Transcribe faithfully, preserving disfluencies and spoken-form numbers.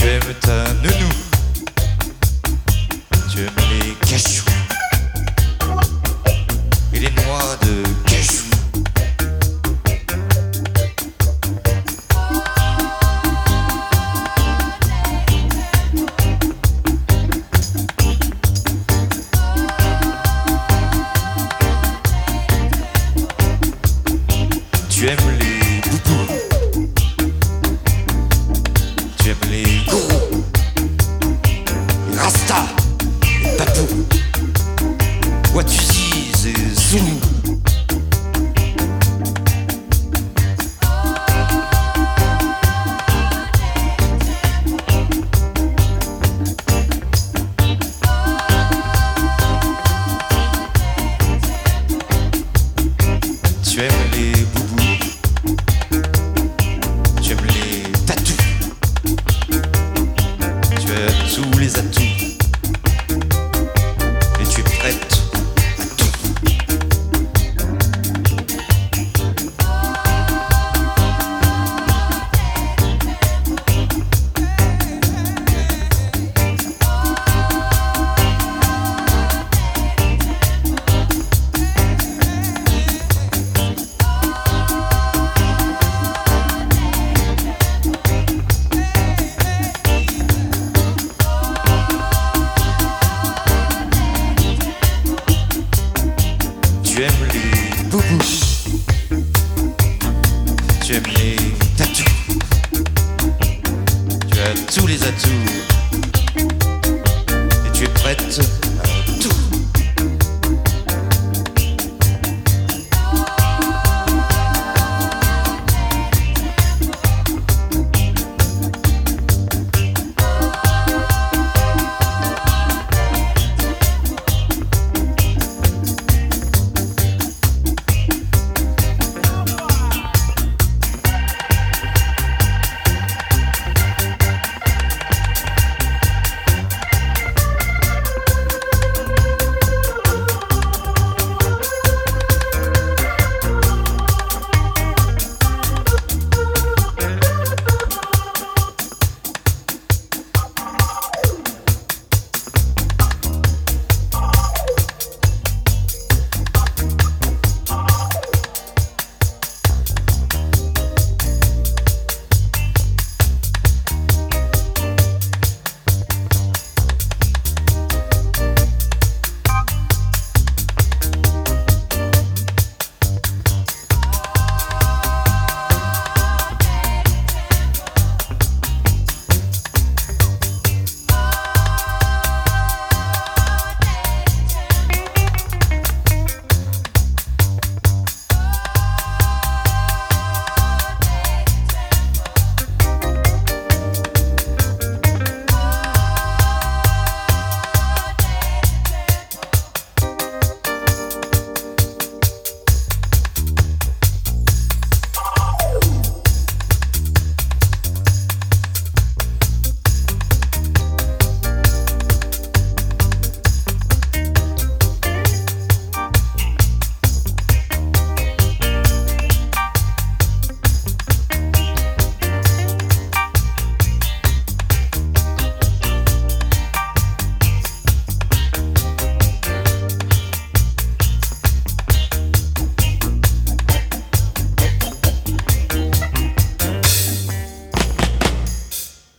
Tu aimes ta nounou, tu aimes les cachous et les noix de cajou. Tu aimes les boubous, tu aimes les gourous, les rastas, les papous, what you see is zoulou. Tu aimes les boubous, tu aimes les tatous, tu as tous les atouts et tu es prête à tout. Tu aimes les boubous, tu aimes les tatous, tu as tous les atouts et tu es prête